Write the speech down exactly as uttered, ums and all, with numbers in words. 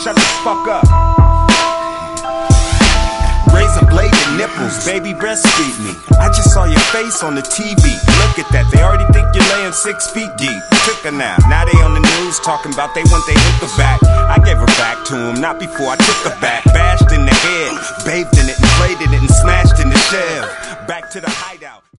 shut the fuck up. Razor bladed nipples, baby breastfeed me. I just saw your face on the T V. Look at that, they already think you're laying six feet deep. Took her now, now they on the news talking about they want they hook her back. I gave her back to him, not before I took her back. Bashed in the head, bathed in it and played in it and smashed in the shell.